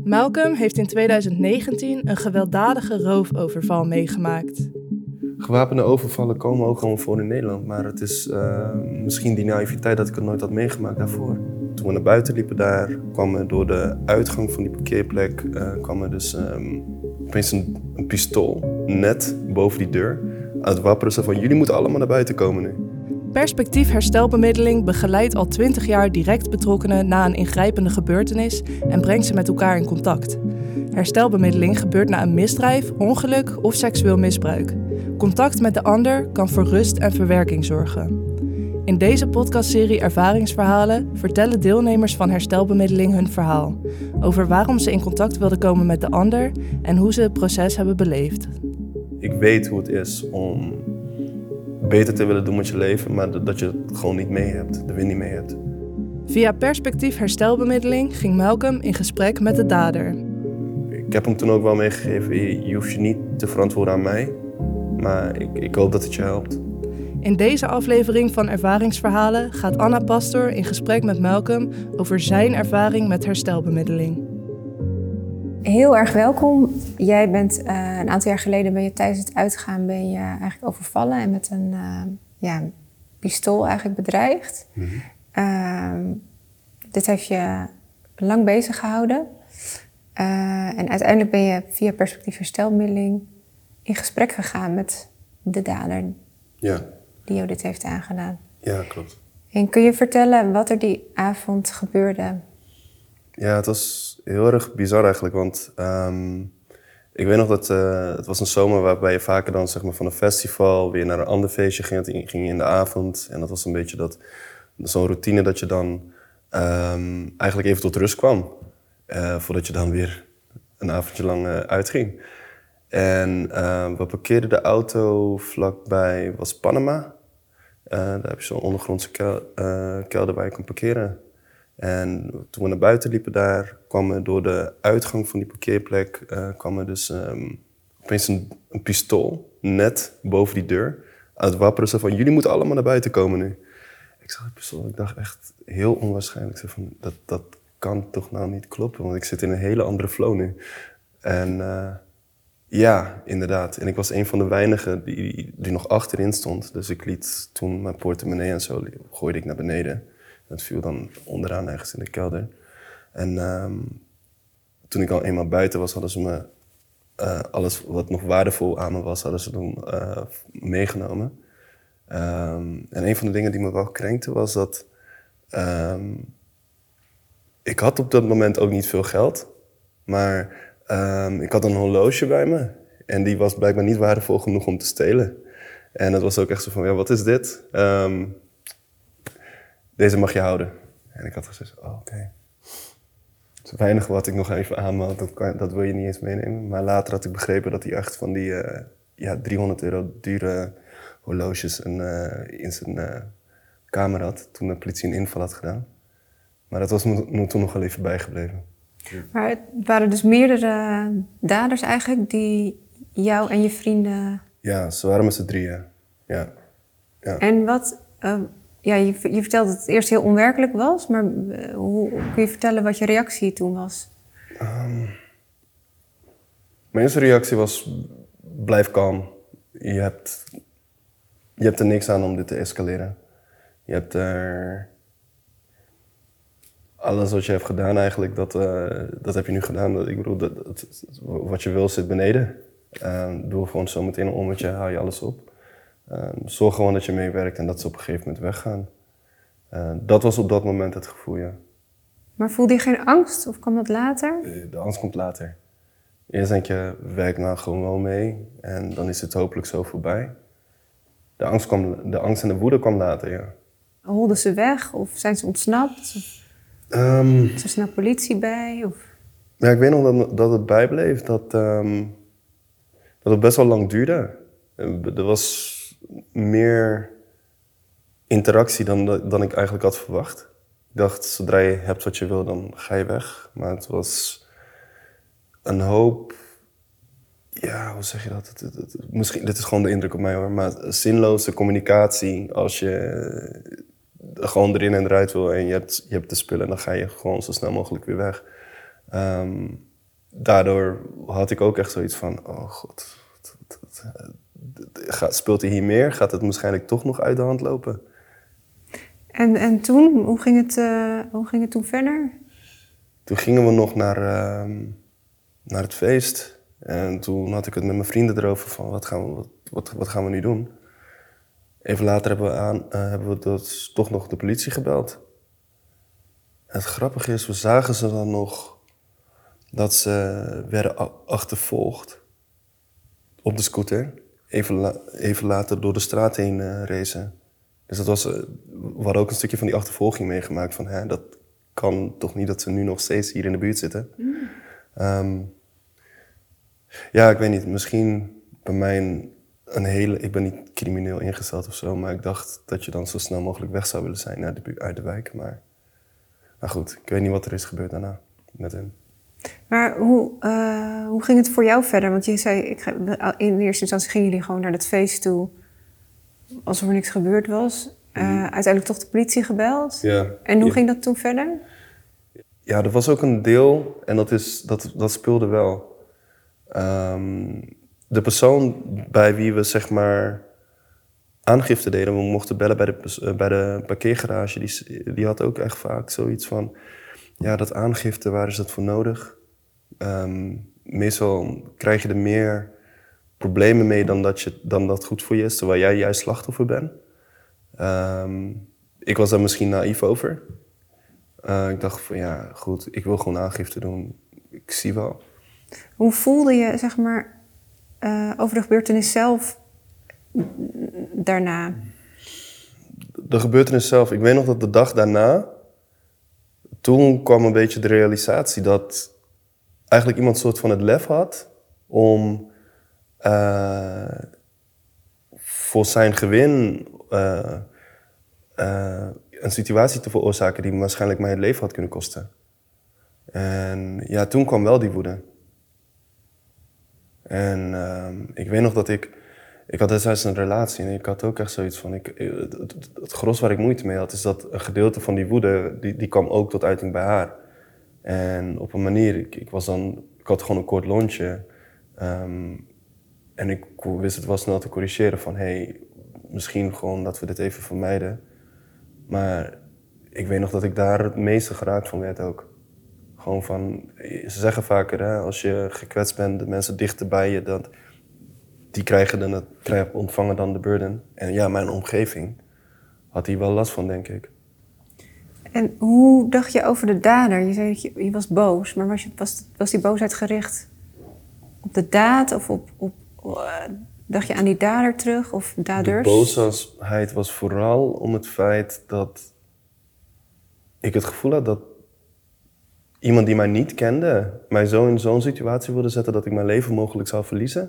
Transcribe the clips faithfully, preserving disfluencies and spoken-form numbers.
Malcolm heeft in twintig negentien een gewelddadige roofoverval meegemaakt. Gewapende overvallen komen ook gewoon voor in Nederland, maar het is uh, misschien die naïviteit dat ik het nooit had meegemaakt daarvoor. Toen we naar buiten liepen daar, kwam er door de uitgang van die parkeerplek uh, kwam er dus um, opeens een, een pistool net boven die deur aan het wapperen. Zo van, jullie moeten allemaal naar buiten komen nu. Perspectief Herstelbemiddeling begeleidt al twintig jaar direct betrokkenen na een ingrijpende gebeurtenis en brengt ze met elkaar in contact. Herstelbemiddeling gebeurt na een misdrijf, ongeluk of seksueel misbruik. Contact met de ander kan voor rust en verwerking zorgen. In deze podcastserie Ervaringsverhalen vertellen deelnemers van Herstelbemiddeling hun verhaal. Over waarom ze in contact wilden komen met de ander en hoe ze het proces hebben beleefd. Ik weet hoe het is om beter te willen doen met je leven, maar dat je het gewoon niet mee hebt, de wind niet mee hebt. Via Perspectief Herstelbemiddeling ging Malcolm in gesprek met de dader. Ik heb hem toen ook wel meegegeven, je, je hoeft je niet te verantwoorden aan mij, maar ik, ik hoop dat het je helpt. In deze aflevering van Ervaringsverhalen gaat Anna Pastor in gesprek met Malcolm over zijn ervaring met herstelbemiddeling. Heel erg welkom. Jij bent uh, een aantal jaar geleden ben je tijdens het uitgaan ben je eigenlijk overvallen en met een uh, ja, pistool eigenlijk bedreigd. Mm-hmm. Uh, dit heeft je lang bezig gehouden. Uh, en uiteindelijk ben je via Perspectief Herstelbemiddeling in gesprek gegaan met de dader. Ja. Die jou dit heeft aangedaan. Ja, klopt. En kun je vertellen wat er die avond gebeurde? Ja, het was heel erg bizar eigenlijk, want um, ik weet nog dat uh, het was een zomer waarbij je vaker dan zeg maar, van een festival weer naar een ander feestje ging. Het ging in de avond en dat was een beetje dat, zo'n routine dat je dan um, eigenlijk even tot rust kwam. Uh, voordat je dan weer een avondje lang uh, uitging. En uh, we parkeerden de auto vlakbij, was Panama. Uh, daar heb je zo'n ondergrondse kel, uh, kelder waar je kan parkeren. En toen we naar buiten liepen daar, kwam er door de uitgang van die parkeerplek uh, kwam er dus um, opeens een, een pistool net boven die deur aan het wapperen. Zo van, jullie moeten allemaal naar buiten komen nu. Ik zag die pistool, ik dacht echt heel onwaarschijnlijk. Ik zei van, dat, dat kan toch nou niet kloppen, want ik zit in een hele andere flow nu. En uh, ja, inderdaad. En ik was een van de weinigen die, die nog achterin stond. Dus ik liet toen mijn portemonnee en zo, gooide ik naar beneden. Het viel dan onderaan ergens in de kelder. En um, toen ik al eenmaal buiten was, hadden ze me uh, alles wat nog waardevol aan me was, hadden ze toen uh, meegenomen. Um, en een van de dingen die me wel krenkte was dat um, ik had op dat moment ook niet veel geld, maar um, ik had een horloge bij me en die was blijkbaar niet waardevol genoeg om te stelen. En het was ook echt zo van, ja, wat is dit? Um, Deze mag je houden. En ik had gezegd, oh, oké. Okay. Het is weinig wat ik nog even aanmeld, dat, kan, dat wil je niet eens meenemen. Maar later had ik begrepen dat hij echt van die uh, ja, driehonderd euro dure horloges een, uh, in zijn uh, kamer had. Toen de politie een inval had gedaan. Maar dat was me toen nog wel even bijgebleven. Maar het waren dus meerdere daders eigenlijk die jou en je vrienden... Ja, ze waren met z'n drieën. Ja. Ja. En wat... Uh, Ja, je, je vertelde dat het eerst heel onwerkelijk was, maar uh, hoe kun je vertellen wat je reactie toen was? Um, mijn eerste reactie was, blijf kalm. Je hebt, je hebt er niks aan om dit te escaleren. Je hebt er... Alles wat je hebt gedaan eigenlijk, dat, uh, dat heb je nu gedaan. Ik bedoel, dat, dat, wat je wil zit beneden. Uh, doe gewoon zo meteen een ommetje, haal je alles op. Uh, zorg gewoon dat je meewerkt en dat ze op een gegeven moment weggaan. Uh, dat was op dat moment het gevoel, ja. Maar voelde je geen angst of kwam dat later? De, de angst komt later. Eerst denk je, werk nou gewoon wel mee en dan is het hopelijk zo voorbij. De angst, kwam, de angst en de woede kwam later, ja. Holden ze weg of zijn ze ontsnapt? Of um, was er snel politie bij? Of? Ja, ik weet nog dat, dat het bijbleef, dat, um, dat het best wel lang duurde. Er was meer interactie dan, dan ik eigenlijk had verwacht. Ik dacht, zodra je hebt wat je wil, dan ga je weg. Maar het was een hoop... Ja, hoe zeg je dat? Het, het, het, misschien, dit is gewoon de indruk op mij hoor. Maar zinloze communicatie. Als je gewoon erin en eruit wil en je hebt, je hebt de spullen, dan ga je gewoon zo snel mogelijk weer weg. Um, daardoor had ik ook echt zoiets van, oh god, het, het, het, het, gaat, speelt hij hier meer? Gaat het waarschijnlijk toch nog uit de hand lopen? En, en toen, hoe ging, het, uh, hoe ging het toen verder? Toen gingen we nog naar, uh, naar het feest. En toen had ik het met mijn vrienden erover van, wat gaan we, wat, wat, wat gaan we nu doen? Even later hebben we, aan, uh, hebben we dus toch nog de politie gebeld. En het grappige is, we zagen ze dan nog dat ze werden achtervolgd op de scooter. Even, la, even later door de straat heen uh, racen. Dus dat was, uh, we hadden ook een stukje van die achtervolging meegemaakt. Van, hè, dat kan toch niet dat ze nu nog steeds hier in de buurt zitten. Mm. Um, ja, ik weet niet. Misschien bij mij een, een hele... Ik ben niet crimineel ingesteld of zo, maar ik dacht dat je dan zo snel mogelijk weg zou willen zijn uit de, uit de wijk. Maar, maar goed, ik weet niet wat er is gebeurd daarna met hen. Maar hoe, uh, hoe ging het voor jou verder? Want je zei, ik, in eerste instantie gingen jullie gewoon naar dat feest toe, alsof er niks gebeurd was. Uh, mm. Uiteindelijk toch de politie gebeld. Ja. En hoe ja. ging dat toen verder? Ja, er was ook een deel, en dat, is, dat, dat speelde wel. Um, de persoon bij wie we zeg maar aangifte deden, we mochten bellen bij de, uh, bij de parkeergarage, die, die had ook echt vaak zoiets van, ja, dat aangifte, waar is dat voor nodig? Um, meestal krijg je er meer problemen mee dan dat, je, dan dat goed voor je is, terwijl jij juist slachtoffer bent. Um, ik was daar misschien naïef over. Uh, ik dacht van, ja, goed, ik wil gewoon aangifte doen. Ik zie wel. Hoe voelde je, zeg maar, uh, over de gebeurtenis zelf daarna? De gebeurtenis zelf, ik weet nog dat de dag daarna, toen kwam een beetje de realisatie dat eigenlijk iemand soort van het lef had om uh, voor zijn gewin uh, uh, een situatie te veroorzaken die waarschijnlijk mij het leven had kunnen kosten. En ja, toen kwam wel die woede. En uh, ik weet nog dat ik... Ik had destijds een relatie en ik had ook echt zoiets van... Ik, het, het, het gros waar ik moeite mee had, is dat een gedeelte van die woede... die, die kwam ook tot uiting bij haar. En op een manier, ik, ik, was dan, ik had gewoon een kort lontje. Um, en ik wist het wel snel te corrigeren van... hey, misschien gewoon dat we dit even vermijden. Maar ik weet nog dat ik daar het meeste geraakt van werd ook. Gewoon van, ze zeggen vaker, hè, als je gekwetst bent, de mensen dichter bij je, dat, die krijgen, dan het, krijgen, ontvangen dan de burden. En ja, mijn omgeving had hier wel last van, denk ik. En hoe dacht je over de dader? Je zei dat je, je was boos, maar was, je, was, was die boosheid gericht op de daad? Of op, op, uh, dacht je aan die dader terug of daders? De boosheid was vooral om het feit dat ik het gevoel had dat iemand die mij niet kende, mij zo in zo'n situatie wilde zetten dat ik mijn leven mogelijk zou verliezen.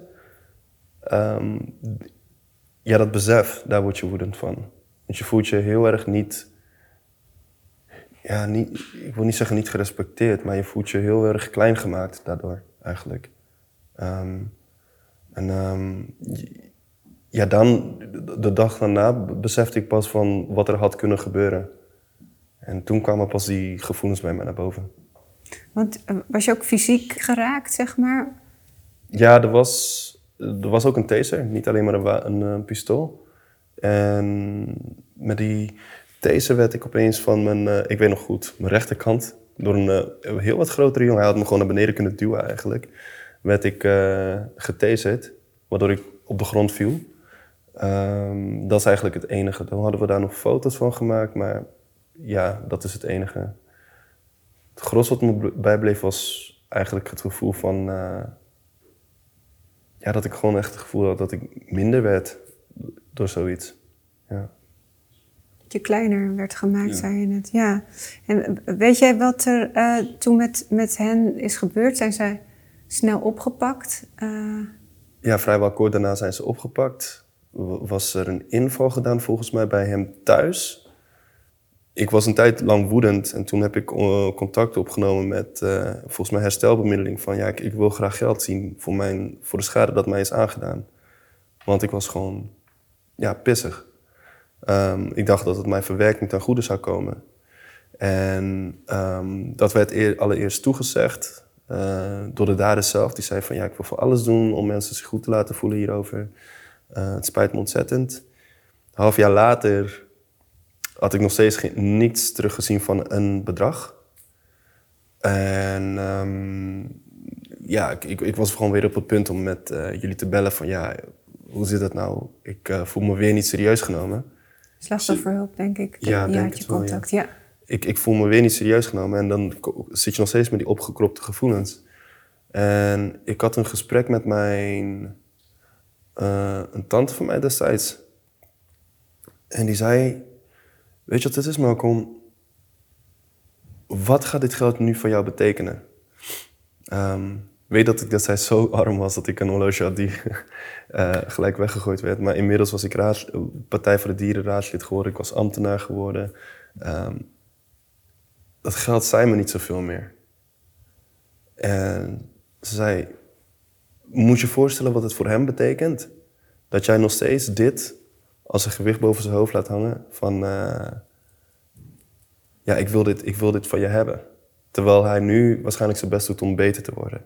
Um, ja, dat besef, daar word je woedend van. Want je voelt je heel erg niet, ja, niet, ik wil niet zeggen niet gerespecteerd, maar je voelt je heel erg klein gemaakt daardoor, eigenlijk. Um, en um, ja, dan, de dag daarna besefte ik pas van wat er had kunnen gebeuren. En toen kwamen pas die gevoelens bij mij naar boven. Want was je ook fysiek geraakt, zeg maar? Ja, er was, er was ook een taser, niet alleen maar een, een, een pistool. En met die taser werd ik opeens van mijn, uh, ik weet nog goed, mijn rechterkant, door een uh, heel wat grotere jongen, hij had me gewoon naar beneden kunnen duwen eigenlijk, werd ik uh, getaserd, waardoor ik op de grond viel. Um, dat is eigenlijk het enige. Dan hadden we daar nog foto's van gemaakt, maar ja, dat is het enige. Het gros wat me bijbleef was eigenlijk het gevoel van... Uh, ja, dat ik gewoon echt het gevoel had dat ik minder werd door zoiets. Ja. Dat je kleiner werd gemaakt, ja. Zei je net. Ja. En weet jij wat er uh, toen met, met hen is gebeurd? Zijn zij snel opgepakt? Uh... Ja, vrijwel kort daarna zijn ze opgepakt. Was er een inval gedaan volgens mij bij hem thuis. Ik was een tijd lang woedend en toen heb ik uh, contact opgenomen met uh, volgens mij herstelbemiddeling. Van ja, ik, ik wil graag geld zien voor, mijn, voor de schade dat mij is aangedaan. Want ik was gewoon ja, pissig. Um, ik dacht dat het mijn verwerking ten goede zou komen. En um, dat werd eer, allereerst toegezegd. uh, door de dader zelf. Die zei van ja, ik wil voor alles doen om mensen zich goed te laten voelen hierover. Uh, het spijt me ontzettend. Een half jaar later had ik nog steeds geen, niets teruggezien van een bedrag. En um, ja, ik, ik, ik was gewoon weer op het punt om met uh, jullie te bellen van ja, hoe zit het nou? Ik uh, voel me weer niet serieus genomen. Slachtofferhulp, denk ik. Ja, ja, denk je het wel, contact, ja. ja. Ik, ik voel me weer niet serieus genomen en dan zit je nog steeds met die opgekropte gevoelens. En ik had een gesprek met mijn uh, een tante van mij destijds. En die zei, weet je wat het is, Malcolm? Wat gaat dit geld nu voor jou betekenen? Um, weet dat ik destijds zo arm was dat ik een horloge had die uh, gelijk weggegooid werd. Maar inmiddels was ik raad, Partij voor de Dieren raadslid geworden. Ik was ambtenaar geworden. Um, dat geld zei me niet zoveel meer. En ze zei, moet je voorstellen wat het voor hem betekent? Dat jij nog steeds dit als een gewicht boven zijn hoofd laat hangen van... Uh, ja, ik wil, dit, ik wil dit van je hebben. Terwijl hij nu waarschijnlijk zijn best doet om beter te worden.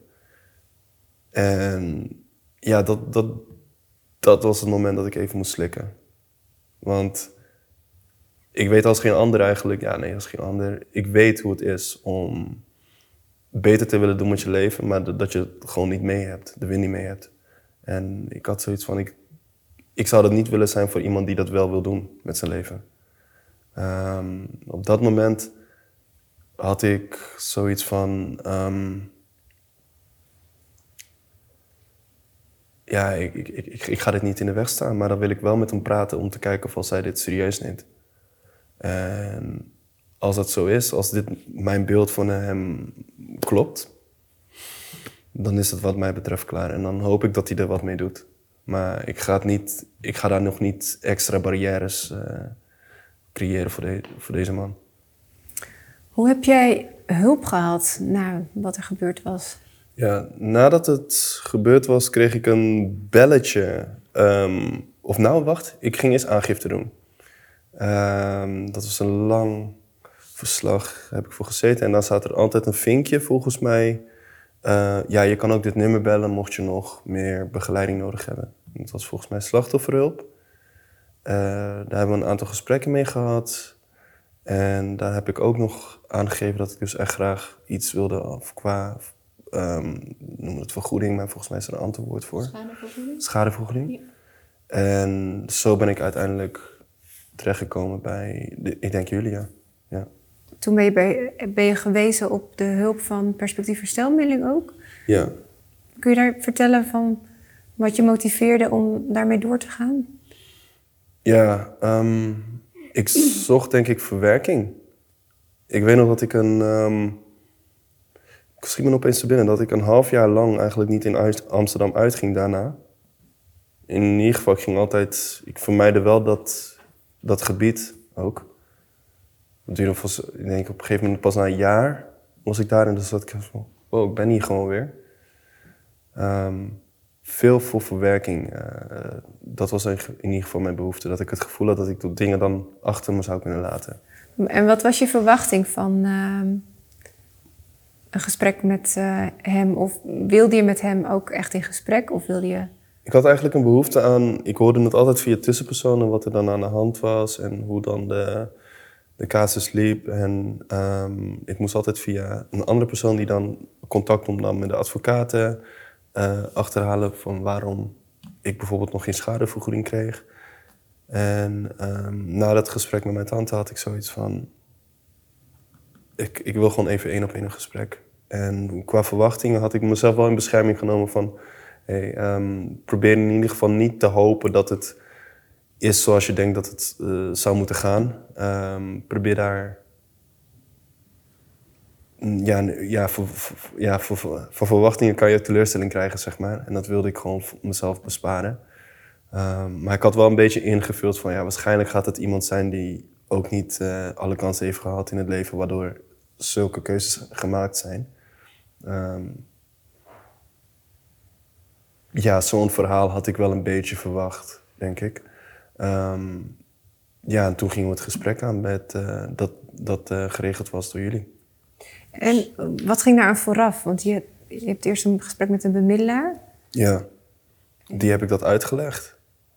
En ja, dat, dat, dat was het moment dat ik even moest slikken. Want ik weet als geen ander eigenlijk... Ja, nee, als geen ander. Ik weet hoe het is om beter te willen doen met je leven... maar dat je het gewoon niet mee hebt, de win niet mee hebt. En ik had zoiets van... Ik, ik zou dat niet willen zijn voor iemand die dat wel wil doen met zijn leven. Um, op dat moment had ik zoiets van... Um, ja, ik, ik, ik, ik ga dit niet in de weg staan, maar dan wil ik wel met hem praten om te kijken of hij dit serieus neemt. En als dat zo is, als dit mijn beeld van hem klopt, dan is het wat mij betreft klaar. En dan hoop ik dat hij er wat mee doet. Maar ik ga, het niet, ik ga daar nog niet extra barrières uh, creëren voor, de, voor deze man. Hoe heb jij hulp gehad na wat er gebeurd was? Ja, nadat het gebeurd was, kreeg ik een belletje. Um, of nou, wacht, ik ging eerst aangifte doen. Um, dat was een lang verslag, daar heb ik voor gezeten. En dan staat er altijd een vinkje, volgens mij. Uh, ja, je kan ook dit nummer bellen, mocht je nog meer begeleiding nodig hebben. Dat was volgens mij slachtofferhulp. Uh, daar hebben we een aantal gesprekken mee gehad. En daar heb ik ook nog aangegeven dat ik dus echt graag iets wilde of qua... Um, noem het vergoeding, maar volgens mij is er een ander woord voor. Schadevergoeding? Schadevergoeding. Ja. En zo ben ik uiteindelijk terechtgekomen bij, de, ik denk jullie, ja. ja. Toen ben je, bij, ben je gewezen op de hulp van Perspectief Herstelmiddelen ook? Ja. Kun je daar vertellen van wat je motiveerde om daarmee door te gaan? Ja, um, ik zocht denk ik verwerking. Ik weet nog dat ik een... Um, Ik schiet me opeens te binnen dat ik een half jaar lang eigenlijk niet in Amsterdam uitging daarna. In ieder geval, ik ging altijd... Ik vermijdde wel dat, dat gebied ook. Het duurde vast, ik denk op een gegeven moment pas na een jaar was ik daar en dus zat ik van... Oh, ik ben hier gewoon weer. Um, veel voor verwerking. Uh, dat was in ieder geval mijn behoefte. Dat ik het gevoel had dat ik de dingen dan achter me zou kunnen laten. En wat was je verwachting van... Uh... een gesprek met uh, hem? Of wilde je met hem ook echt in gesprek? Of wilde je... Ik had eigenlijk een behoefte aan... Ik hoorde het altijd via tussenpersonen wat er dan aan de hand was... en hoe dan de, de casus liep. En um, ik moest altijd via een andere persoon die dan contact opnam met de advocaten... Uh, achterhalen van waarom ik bijvoorbeeld nog geen schadevergoeding kreeg. En um, na dat gesprek met mijn tante had ik zoiets van... Ik, ik wil gewoon even één op één een gesprek. En qua verwachtingen had ik mezelf wel in bescherming genomen van... Hey, um, probeer in ieder geval niet te hopen dat het is zoals je denkt dat het uh, zou moeten gaan. Um, probeer daar... Ja, ja, voor, voor, ja voor, voor verwachtingen kan je teleurstelling krijgen, zeg maar. En dat wilde ik gewoon mezelf besparen. Um, maar ik had wel een beetje ingevuld van... Ja, waarschijnlijk gaat het iemand zijn die ook niet uh, alle kansen heeft gehad in het leven... waardoor zulke keuzes gemaakt zijn. Um, ja, zo'n verhaal had ik wel een beetje verwacht, denk ik. Um, ja, en toen gingen we het gesprek aan met, uh, dat, dat uh, geregeld was door jullie. En wat ging daar aan vooraf? Want je, je hebt eerst een gesprek met een bemiddelaar. Ja, die heb ik dat uitgelegd.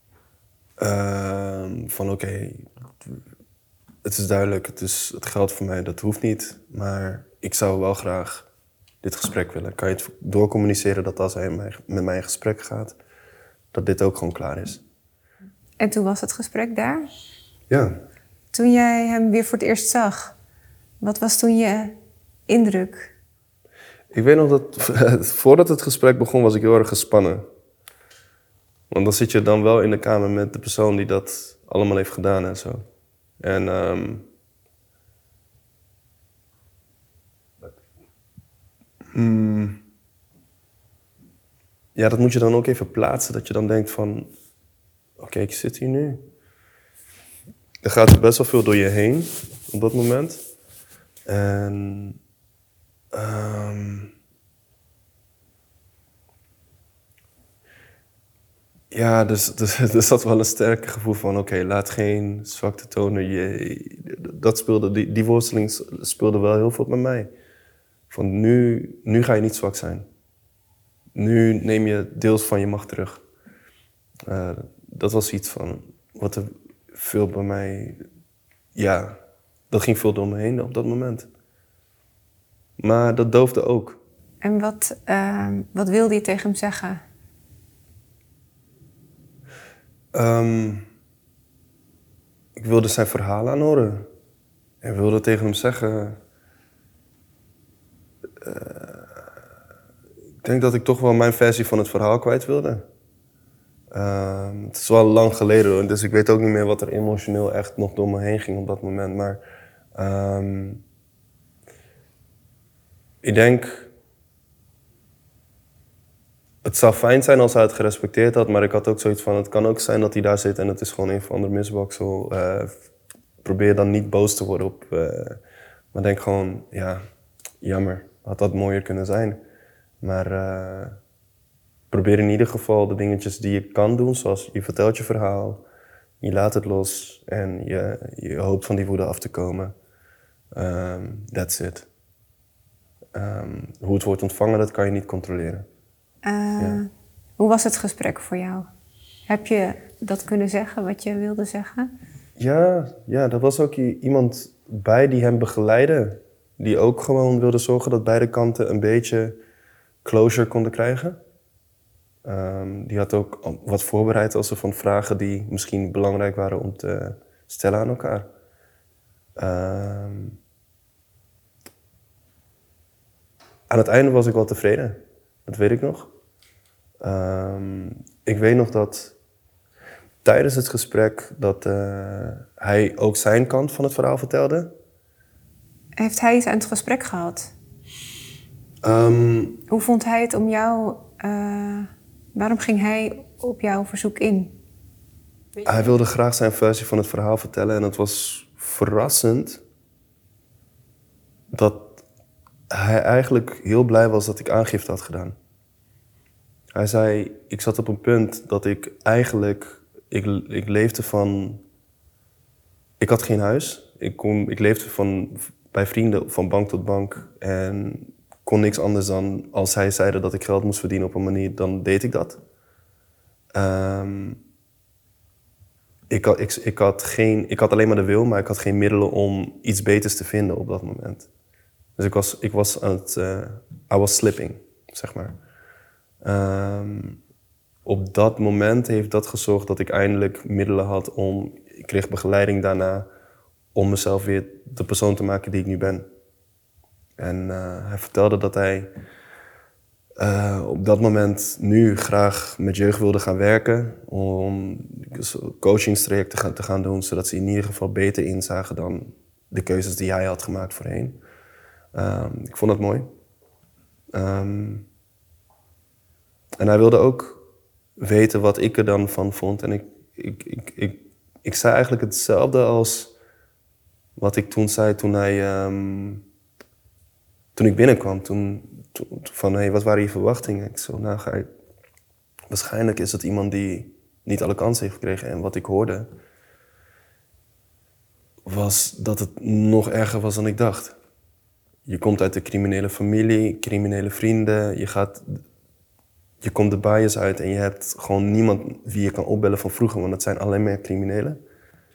Uh, van oké, okay, het is duidelijk, het, is, het geldt voor mij, dat hoeft niet. Maar ik zou wel graag dit gesprek willen. Kan je het doorcommuniceren dat als hij met mij in gesprek gaat, dat dit ook gewoon klaar is? En toen was het gesprek daar? Ja. Toen jij hem weer voor het eerst zag, wat was toen je indruk? Ik weet nog dat voordat het gesprek begon was ik heel erg gespannen. Want dan zit je dan wel in de kamer met de persoon die dat allemaal heeft gedaan en zo. En um, mm, ja, dat moet je dan ook even plaatsen. Dat je dan denkt van, oké, okay, ik zit hier nu. Er gaat best wel veel door je heen op dat moment. En um, ja, dus, dus er zat wel een sterke gevoel van, oké, okay, laat geen zwakte tonen. Je, dat speelde, die, die worsteling speelde wel heel veel met mij. Van nu, nu ga je niet zwak zijn. Nu neem je deels van je macht terug. Uh, dat was iets van wat er veel bij mij, ja, dat ging veel door me heen op dat moment. Maar dat doofde ook. En wat, uh, wat wilde je tegen hem zeggen? Um, ik wilde zijn verhaal aanhoren. En wilde tegen hem zeggen... Uh, ik denk dat ik toch wel mijn versie van het verhaal kwijt wilde. Uh, het is wel lang geleden, dus ik weet ook niet meer wat er emotioneel echt nog door me heen ging op dat moment. Maar um, ik denk... Het zou fijn zijn als hij het gerespecteerd had, maar ik had ook zoiets van... Het kan ook zijn dat hij daar zit en het is gewoon een of ander misbaksel. Uh, probeer dan niet boos te worden op... Uh, maar denk gewoon, ja, jammer. Had dat mooier kunnen zijn. Maar uh, probeer in ieder geval de dingetjes die je kan doen, zoals je vertelt je verhaal. Je laat het los en je, je hoopt van die woede af te komen. Um, that's it. Um, hoe het wordt ontvangen, dat kan je niet controleren. Uh, ja. Hoe was het gesprek voor jou? Heb je dat kunnen zeggen, wat je wilde zeggen? Ja, ja, er was ook iemand bij die hem begeleidde. Die ook gewoon wilde zorgen dat beide kanten een beetje closure konden krijgen. Um, die had ook wat voorbereid als er van vragen die misschien belangrijk waren om te stellen aan elkaar. Um, aan het einde was ik wel tevreden. Dat weet ik nog. Um, ik weet nog dat tijdens het gesprek dat uh, hij ook zijn kant van het verhaal vertelde. Heeft hij iets aan het gesprek gehad? Um, Hoe vond hij het om jou... Uh, waarom ging hij op jouw verzoek in? Hij wilde graag zijn versie van het verhaal vertellen. En het was verrassend dat hij eigenlijk heel blij was dat ik aangifte had gedaan. Hij zei, ik zat op een punt dat ik eigenlijk... Ik, ik leefde van... Ik had geen huis. Ik, kon, ik leefde van, bij vrienden van bank tot bank. En kon niks anders dan... Als zij zeiden dat ik geld moest verdienen op een manier, dan deed ik dat. Um, ik, had, ik, ik, had geen, ik had alleen maar de wil, maar ik had geen middelen om iets beters te vinden op dat moment. Dus ik was, ik was aan het... Uh, I was slipping, zeg maar. Um, op dat moment heeft dat gezorgd dat ik eindelijk middelen had om... Ik kreeg begeleiding daarna om mezelf weer de persoon te maken die ik nu ben. En uh, hij vertelde dat hij uh, op dat moment nu graag met jeugd wilde gaan werken. Om coachingstrajecten te gaan, te gaan doen, zodat ze in ieder geval beter inzagen dan de keuzes die hij had gemaakt voorheen. Um, ik vond dat mooi. Um, en hij wilde ook weten wat ik er dan van vond. En ik, ik, ik, ik, ik zei eigenlijk hetzelfde als wat ik toen zei toen, hij, um, toen ik binnenkwam. Toen, toen, van, hey, wat waren je verwachtingen? Ik zo, nou, ga ik, waarschijnlijk is het iemand die niet alle kansen heeft gekregen. En wat ik hoorde, was dat het nog erger was dan ik dacht. je komt uit een criminele familie, criminele vrienden. Je, gaat, je komt de bias uit en je hebt gewoon niemand wie je kan opbellen van vroeger, want het zijn alleen maar criminelen.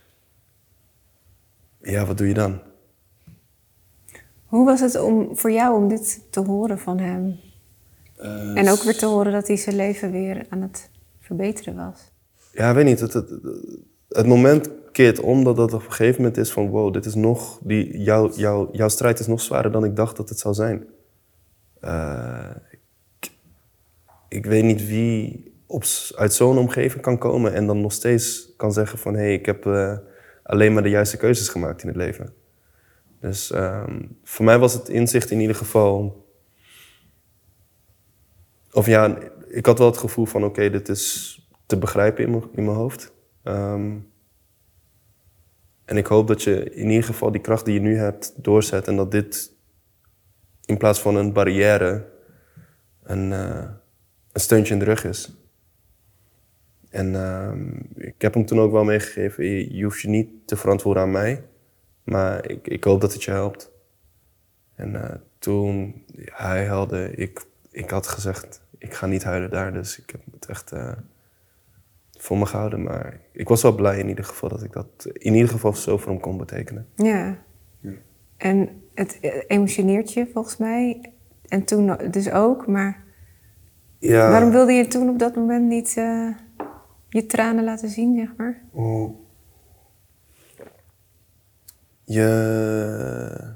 Ja, wat doe je dan? Hoe was het om, voor jou om dit te horen van hem? Uh, en ook weer te horen dat hij zijn leven weer aan het verbeteren was? Ja, weet niet. Het, het, het moment keert om dat het op een gegeven moment is van wow, dit is nog, die, jou, jou, jouw strijd is nog zwaarder dan ik dacht dat het zou zijn. Uh, ik, ik weet niet wie op, uit zo'n omgeving kan komen en dan nog steeds kan zeggen van hé, hey, ik heb uh, alleen maar de juiste keuzes gemaakt in het leven. Dus um, voor mij was het inzicht in ieder geval... Of ja, ik had wel het gevoel van oké, okay, dit is te begrijpen in mijn, in mijn hoofd. Um, en ik hoop dat je in ieder geval die kracht die je nu hebt doorzet en dat dit in plaats van een barrière een, uh, een steuntje in de rug is. En um, ik heb hem toen ook wel meegegeven, je, je hoeft je niet te verantwoorden aan mij, maar ik, ik hoop dat het je helpt. En uh, toen ja, hij huilde, ik, ik had gezegd, ik ga niet huilen daar, dus ik heb het echt uh, voor me gehouden. Maar ik was wel blij in ieder geval dat ik dat in ieder geval zo voor hem kon betekenen. Ja. ja. En het emotioneert je volgens mij. En toen dus ook, maar ja. Waarom wilde je toen op dat moment niet uh, je tranen laten zien, zeg maar? Oh. Je...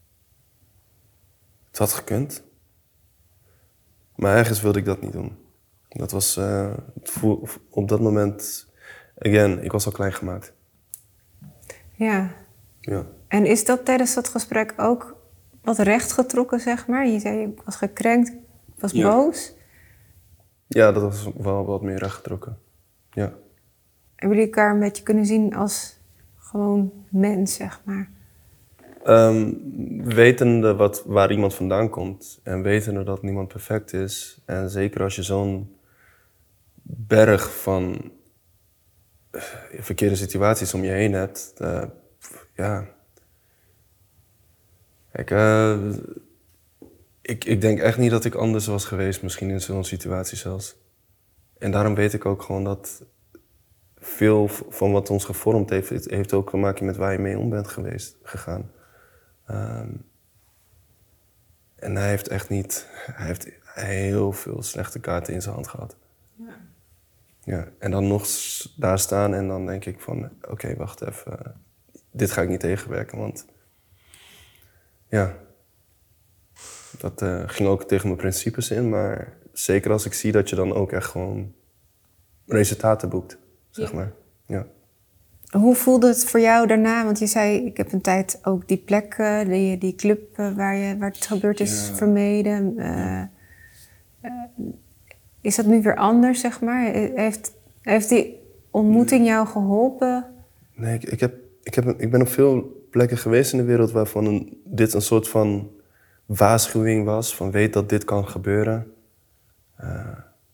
Het had gekund. Maar ergens wilde ik dat niet doen. Dat was uh, op dat moment, again, ik was al klein gemaakt. Ja. ja. En is dat tijdens dat gesprek ook wat rechtgetrokken, zeg maar? Je zei, ik was gekrenkt, ik was ja. boos. Ja, dat was wel wat meer rechtgetrokken. Ja. Hebben jullie elkaar een beetje kunnen zien als gewoon mens, zeg maar? Um, wetende wat, waar iemand vandaan komt en wetende dat niemand perfect is. En zeker als je zo'n berg van uh, verkeerde situaties om je heen hebt. Uh, ja. Kijk, uh, ik, ik denk echt niet dat ik anders was geweest misschien in zo'n situatie zelfs. En daarom weet ik ook gewoon dat veel van wat ons gevormd heeft, heeft ook te maken met waar je mee om bent geweest, gegaan. Um, en hij heeft echt niet, hij heeft heel veel slechte kaarten in zijn hand gehad. Ja. Ja, en dan nog daar staan en dan denk ik van, oké, okay, wacht even, uh, dit ga ik niet tegenwerken, want ja, dat uh, ging ook tegen mijn principes in, maar zeker als ik zie dat je dan ook echt gewoon resultaten boekt, zeg ja. maar. Ja. Hoe voelde het voor jou daarna? Want je zei, ik heb een tijd ook die plek, uh, die, die club uh, waar, je, waar het gebeurd is, ja. vermeden. Uh, ja. uh, is dat nu weer anders, zeg maar? Heeft, heeft die ontmoeting nee. jou geholpen? Nee, ik, ik, heb, ik, heb, ik ben op veel plekken geweest in de wereld waarvan een, dit een soort van waarschuwing was. Van weet dat dit kan gebeuren. Uh,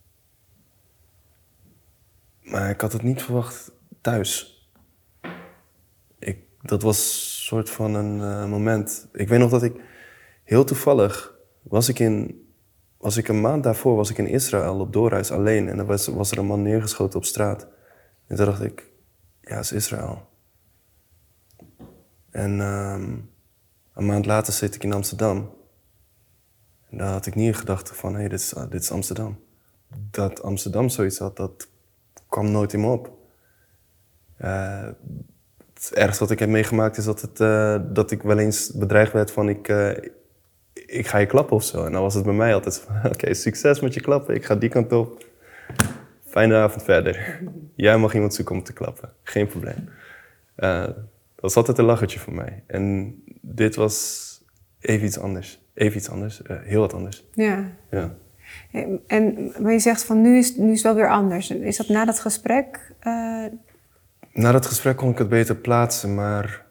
maar ik had het niet verwacht thuis. Ik, dat was een soort van een uh, moment. Ik weet nog dat ik heel toevallig was ik in, was ik een maand daarvoor was ik in Israël op doorreis alleen en er was, was er een man neergeschoten op straat. En toen dacht ik, ja, het is Israël. En um, een maand later zit ik in Amsterdam. En daar had ik niet in gedachten van, hé, hey, dit, is, uh, dit is Amsterdam. Dat Amsterdam zoiets had, dat kwam nooit in me op. Uh, Het ergste wat ik heb meegemaakt is dat, het, uh, dat ik wel eens bedreigd werd van ik, uh, ik ga je klappen of zo. En dan was het bij mij altijd van oké, okay, succes met je klappen, ik ga die kant op. Fijne avond verder. Jij mag iemand zoeken om te klappen, geen probleem. Uh, dat was altijd een lachertje voor mij. En dit was even iets anders. Even iets anders, uh, heel wat anders. Ja. ja. En maar je zegt van nu is, nu is het wel weer anders. Is dat na dat gesprek... Uh... Na dat gesprek kon ik het beter plaatsen, maar...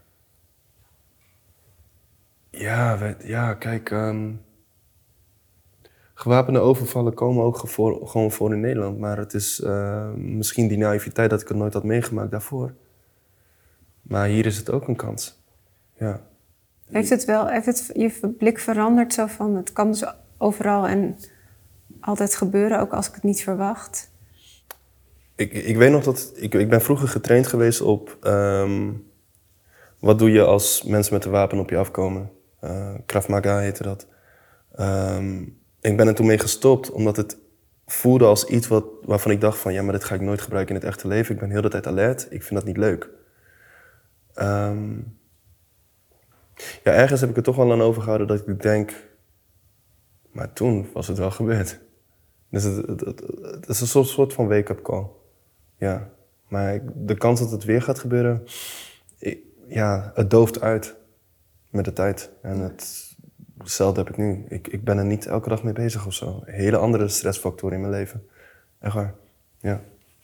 Ja, we, ja kijk... Um... Gewapende overvallen komen ook voor, gewoon voor in Nederland. Maar het is uh, misschien die naïviteit dat ik het nooit had meegemaakt daarvoor. Maar hier is het ook een kans. Ja. Heeft het wel, heeft het je blik veranderd zo van, het kan dus overal en altijd gebeuren, ook als ik het niet verwacht? Ik, ik weet nog dat, ik, ik ben vroeger getraind geweest op, um, wat doe je als mensen met een wapen op je afkomen? Uh, Krav Maga heette dat. Um, ik ben er toen mee gestopt, omdat het voelde als iets wat, waarvan ik dacht van, ja, maar dit ga ik nooit gebruiken in het echte leven. Ik ben heel de tijd alert, ik vind dat niet leuk. Um, ja, ergens heb ik er toch wel aan overgehouden dat ik denk, maar toen was het wel gebeurd. Dus het, het, het, het is een soort van wake-up call. Ja, maar de kans dat het weer gaat gebeuren, ik, ja, het dooft uit met de tijd. En het, hetzelfde heb ik nu. Ik, ik ben er niet elke dag mee bezig of zo. Een hele andere stressfactor in mijn leven. Echt waar, ja.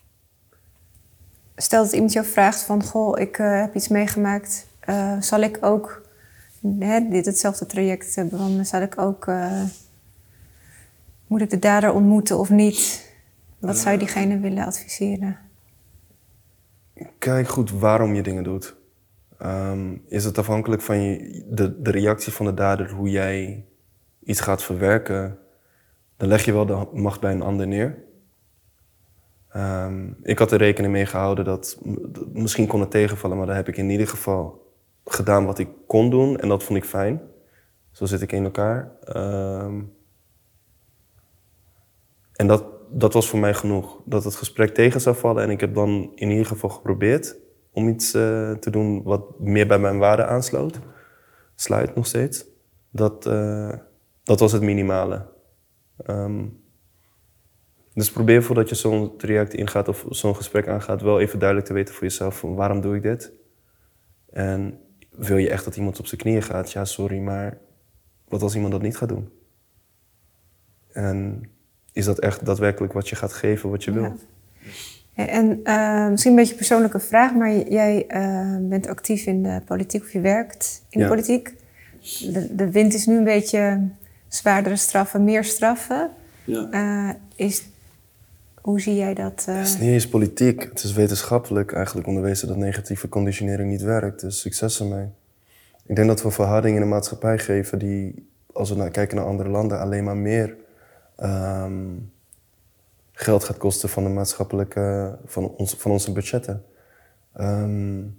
Stel dat iemand jou vraagt van, goh, ik uh, heb iets meegemaakt. Uh, zal ik ook hè, dit hetzelfde traject bewandelen? Zal ik ook, uh, moet ik de dader ontmoeten of niet? Wat zou je diegene willen adviseren? Kijk goed waarom je dingen doet. Um, is het afhankelijk van je, de, de reactie van de dader, hoe jij iets gaat verwerken, dan leg je wel de macht bij een ander neer. Um, ik had er rekening mee gehouden dat, misschien kon het tegenvallen, maar dan heb ik in ieder geval gedaan wat ik kon doen en dat vond ik fijn. Zo zit ik in elkaar. Um, en dat, dat was voor mij genoeg. Dat het gesprek tegen zou vallen en ik heb dan in ieder geval geprobeerd om iets uh, te doen wat meer bij mijn waarden aansloot. Sluit nog steeds. Dat, uh, dat was het minimale. Um, dus probeer voordat je zo'n traject ingaat of zo'n gesprek aangaat, wel even duidelijk te weten voor jezelf van waarom doe ik dit? En wil je echt dat iemand op zijn knieën gaat? Ja, sorry, maar wat als iemand dat niet gaat doen? En is dat echt daadwerkelijk wat je gaat geven, wat je wil? Ja. En uh, misschien een beetje een persoonlijke vraag, maar jij uh, bent actief in de politiek of je werkt in ja. de politiek. De, de wind is nu een beetje zwaardere straffen, meer straffen. Ja. Uh, is, hoe zie jij dat? Uh... Het is niet eens politiek, het is wetenschappelijk eigenlijk onderwezen dat negatieve conditionering niet werkt. Dus succes ermee. Ik denk dat we verharding in de maatschappij geven die, als we naar, kijken naar andere landen, alleen maar meer um, geld gaat kosten van de maatschappelijke, van, ons, van onze budgetten. Um,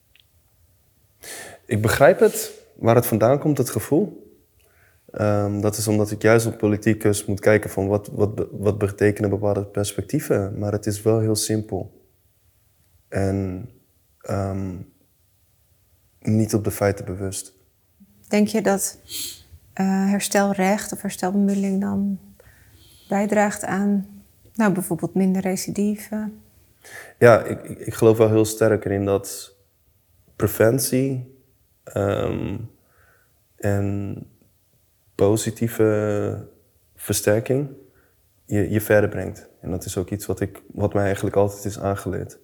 ik begrijp het, waar het vandaan komt, het gevoel. Um, dat is omdat ik juist op politicus moet kijken van wat, wat, wat betekenen bepaalde perspectieven. Maar het is wel heel simpel. En um, niet op de feiten bewust. Denk je dat uh, herstelrecht of herstelbemiddeling dan bijdraagt aan, nou, bijvoorbeeld minder recidive? Ja, ik, ik, ik geloof wel heel sterk erin dat preventie um, en positieve versterking je, je verder brengt. En dat is ook iets wat, ik, wat mij eigenlijk altijd is aangeleerd.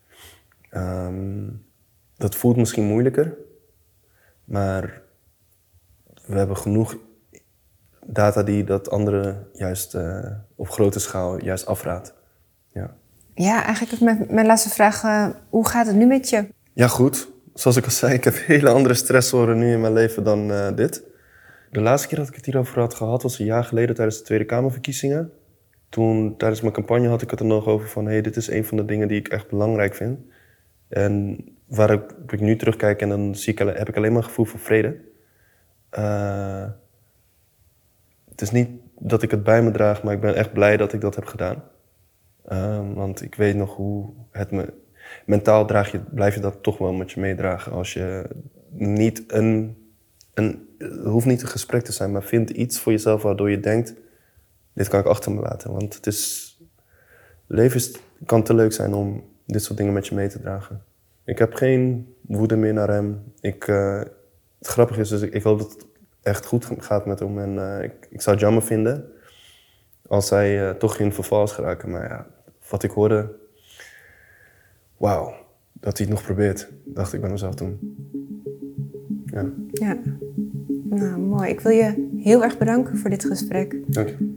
Um, dat voelt misschien moeilijker, maar we hebben genoeg data die dat anderen juist uh, op grote schaal juist afraadt. Ja, ja, eigenlijk is mijn, mijn laatste vraag, uh, hoe gaat het nu met je? Ja, goed. Zoals ik al zei, ik heb hele andere stressoren nu in mijn leven dan uh, dit. De laatste keer dat ik het hierover had gehad was een jaar geleden tijdens de Tweede Kamerverkiezingen. Toen, tijdens mijn campagne had ik het er nog over van, hé, hey, dit is een van de dingen die ik echt belangrijk vind. En waar ik, ik nu terugkijk en dan zie ik, heb ik alleen maar een gevoel van vrede. Uh, het is niet dat ik het bij me draag, maar ik ben echt blij dat ik dat heb gedaan. Uh, want ik weet nog hoe het me... Mentaal draag je, blijf je dat toch wel met je meedragen als je niet een... een het hoeft niet een gesprek te zijn, maar vind iets voor jezelf waardoor je denkt, dit kan ik achter me laten. Want het is... Leven is, kan te leuk zijn om dit soort dingen met je mee te dragen. Ik heb geen woede meer naar hem. Ik, uh, het grappige is, dus ik, ik hoop dat het echt goed gaat met hem. En uh, ik, ik zou het jammer vinden als hij uh, toch in verval is geraken. Maar ja, wat ik hoorde, wauw, dat hij het nog probeert, dacht ik bij mezelf toen. Ja. Ja, nou mooi. Ik wil je heel erg bedanken voor dit gesprek. Dank je.